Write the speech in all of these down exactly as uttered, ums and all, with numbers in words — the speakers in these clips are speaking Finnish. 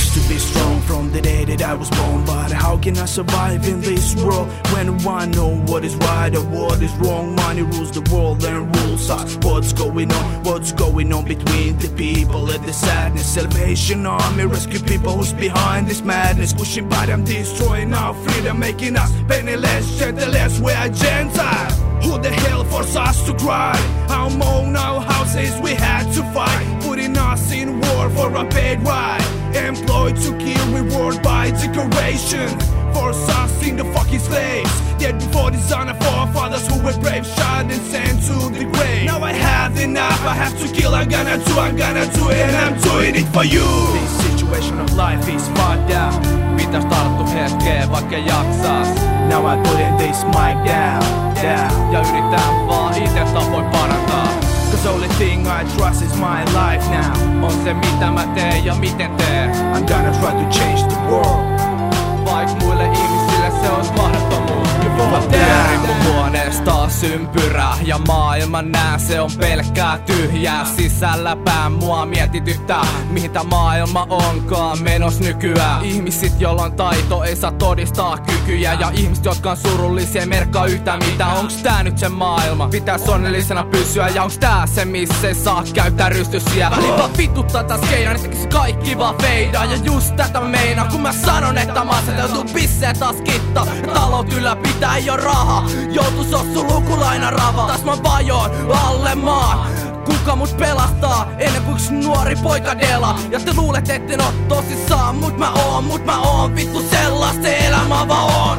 used to be strong from the day that I was born, but how can I survive in this world when I know what is right and what is wrong? Money rules the world and rules us. What's going on? What's going on between the people and the sadness? Salvation Army rescue people who's behind this madness, pushing by them, destroying our freedom, making us penniless, gentleless. We are Gentile. Who the hell forced us to cry? Our own our houses we had to fight, putting us in war for a paid ride. Employed to kill, reward by decoration. Force us in the fucking slaves. Dead before the son of forefathers who were brave, shot and sent to the grave. Now I have enough, I have to kill, I'm gonna do, I'm gonna do it, and I'm doing it for you. This situation of life is fucked down. Pitäis tarttu hetkeen vaikka jaksas. Now I put this mic down, down. Ja yritän vaan ite tapoin parantaa. Cause only thing I trust is my life now. On se mitä mä teen ja miten teen. I'm gonna try to change the world. Vaik muille ihmisille se on mahdottomuus. Mä pyörin mun huoneessa taas ympyrä ja maailman nää se on pelkkää tyhjää. Sisällä pään mua mietityttää, mihin tää maailma onkaan menos nykyään. Ihmisit jolla on taito ei saa todistaa kykyjä, ja ihmiset jotka on surullisia ei merkkaa yhtään mitään. Onks tää nyt se maailma? Pitäis onnellisena pysyä, ja onks tää se missä ei saa käyttää rystysiä? Väliin vaan vituttaa taas keinoin, että tekis kaikki vaan feidaa. Ja just tätä meinaa kun mä sanon että mä aseteltu pissee taas kitta. Talot ylläpitää ei oo raha, joutu sossu lukulaina rava. Taas mä vajoon alle maan. Kuka mut pelastaa ennen kuin yks nuori poika dela? Ja te luulet etten oo tosissaan, mut mä oon, mut mä oon. Vittu sellaista elämä vaan on.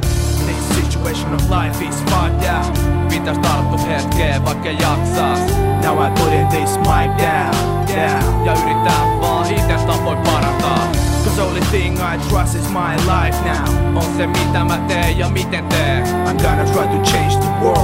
This situation of life is fucked out. Pitäis tarttu hetkeen vaikka jaksas. Now I put this mic down, down. Ja yritän vaan ite tapoin parantaa. Cause only thing I trust is my life now. On se mitä mä teen ja miten teen. I'm gonna try to change the world.